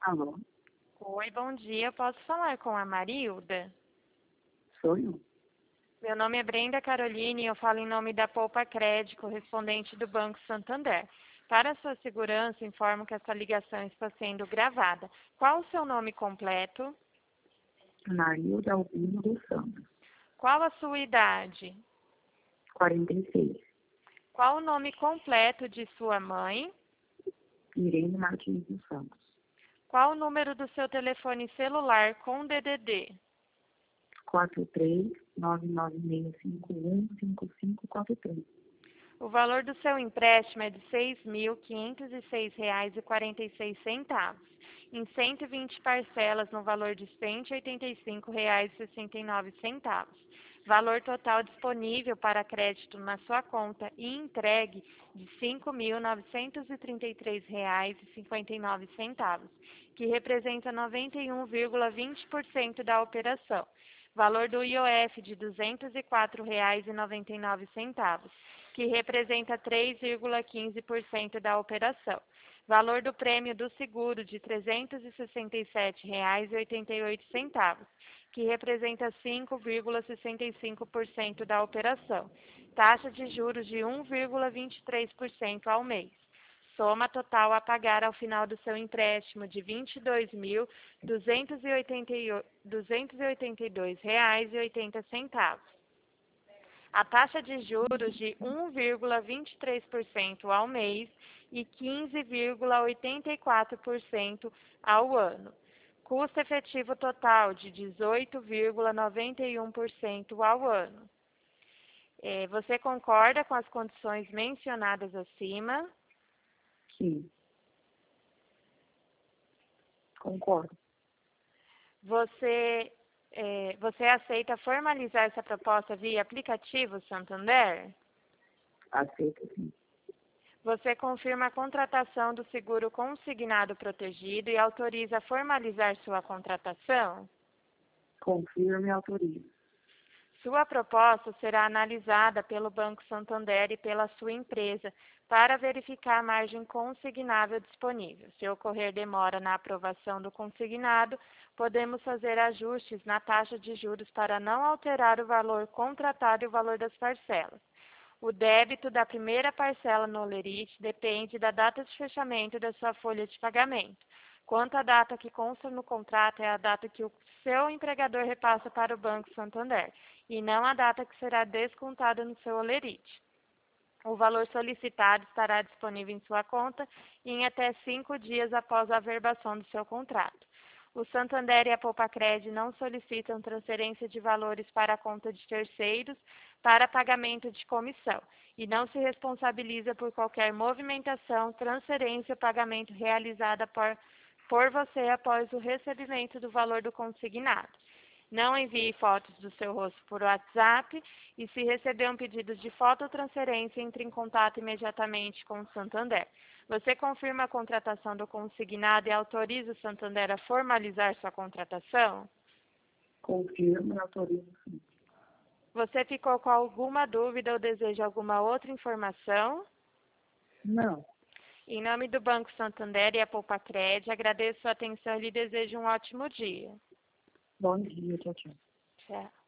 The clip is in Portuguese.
Alô, Oi, bom dia. Eu posso falar com a Marilda? sou eu. Meu nome é Brenda Caroline e eu falo em nome da Poupa Cred, correspondente do Banco Santander. Para sua segurança, informo que essa ligação está sendo gravada. Qual o seu nome completo? Marilda Albino dos Santos, Qual a sua idade? 46. Qual o nome completo de sua mãe? Irene Martins dos Santos, Qual o número do seu telefone celular com DDD? 43996515543. O valor do seu empréstimo é de R$ 6.506,46, em 120 parcelas no valor de R$ 185,69. Valor total disponível para crédito na sua conta e entregue de R$ 5.933,59, que representa 91,20% da operação. Valor do IOF de R$ 204,99, que representa 3,15% da operação. Valor do prêmio do seguro de R$ 367,88, que representa 5,65% da operação. Taxa de juros de 1,23% ao mês. Soma total a pagar ao final do seu empréstimo de R$ 22.282,80. A taxa de juros de 1,23% ao mês e 15,84% ao ano. Custo efetivo total de 18,91% ao ano. Você concorda com as condições mencionadas acima? Sim. Concordo. Você aceita formalizar essa proposta via aplicativo Santander? Aceito sim. Você confirma a contratação do seguro consignado protegido e autoriza a formalizar sua contratação? Confirmo e autorizo. Sua proposta será analisada pelo Banco Santander e pela sua empresa para verificar a margem consignável disponível. Se ocorrer demora na aprovação do consignado, podemos fazer ajustes na taxa de juros para não alterar o valor contratado e o valor das parcelas. O débito da primeira parcela no Olerite depende da data de fechamento da sua folha de pagamento. Quanto à data que consta no contrato, é a data que o seu empregador repassa para o Banco Santander, e não a data que será descontada no seu Olerite. O valor solicitado estará disponível em sua conta em até 5 dias após a averbação do seu contrato. O Santander e a Poupa-Cred não solicitam transferência de valores para a conta de terceiros para pagamento de comissão e não se responsabiliza por qualquer movimentação, transferência ou pagamento realizada por você após o recebimento do valor do consignado. Não envie fotos do seu rosto por WhatsApp e, se receber um pedido de fototransferência, entre em contato imediatamente com o Santander. Você confirma a contratação do consignado e autoriza o Santander a formalizar sua contratação? Confirmo e autorizo sim. Você ficou com alguma dúvida ou deseja alguma outra informação? Não. Em nome do Banco Santander e a Poupa-Cred, agradeço a atenção e lhe desejo um ótimo dia. Bom dia, tchau, tchau. Tchau.